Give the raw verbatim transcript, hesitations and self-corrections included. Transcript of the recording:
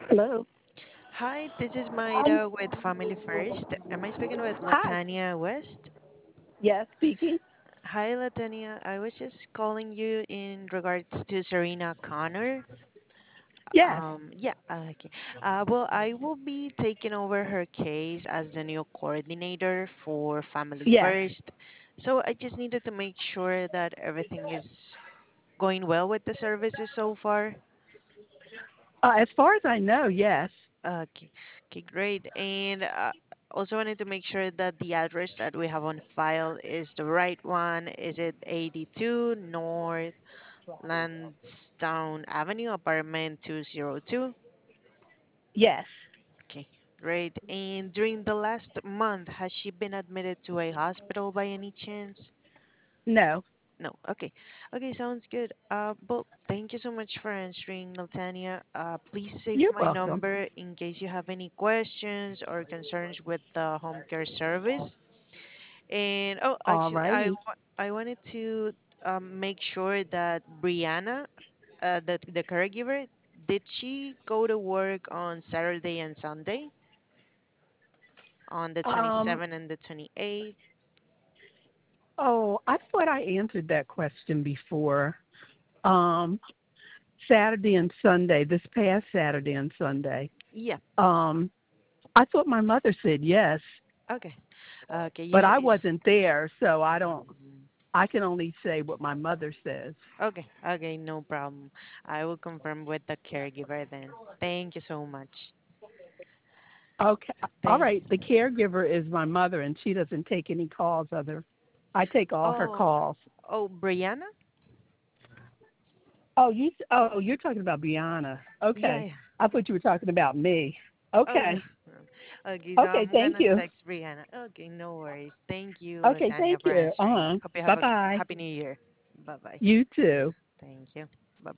Hello. Hi, this is Hi. Mayra with Family First. Am I speaking with Hi. Latanya West? Yes, speaking. Hi, Latanya. I was just calling you in regards to Serena Connor. Yes. Um, yeah, uh, okay. Uh, well, I will be taking over her case as the new coordinator for Family Yes. First. So I just needed to make sure that everything is going well with the services so far. Uh, as far as I know, yes. Okay, okay, great. And uh, also wanted to make sure that the address that we have on file is the right one. Is it eighty-two North Lansdowne Avenue, apartment two oh two? Yes. Okay, great. And during the last month, has she been admitted to a hospital by any chance? No. No. Okay. Okay, sounds good. Uh, well, thank you so much for answering, Naltania. Uh, please save You're my welcome. number in case you have any questions or concerns with the home care service. And oh, All actually, I righty. wa- I wanted to um, make sure that Brianna, uh, the the caregiver, did she go to work on Saturday and Sunday on the Um. twenty-seventh and the twenty-eighth? Oh, I thought I answered that question before. Um. Saturday and Sunday. This past Saturday and Sunday. Yeah. Um. I thought my mother said yes, Okay. Okay. but Yeah. I It's, wasn't there, so I don't. mm, I can only say what my mother says. Okay, okay, no problem. I will confirm with the caregiver then. Thank you so much. Okay. All Thank. right. The caregiver is my mother, and she doesn't take any calls. Other, I take all her Oh, calls. oh, Brianna? Oh, you. Oh, you're talking about Brianna. Yeah, Okay. yeah. I thought you were talking about me. Oh no. Okay. Okay, so Okay. I'm Thank gonna you. text Brianna. Okay, no worries. Thank you, Okay. Latanya, Thank for you. Uh answering. huh. Hope you Bye have a bye. happy new year. Bye bye. You too. Thank you.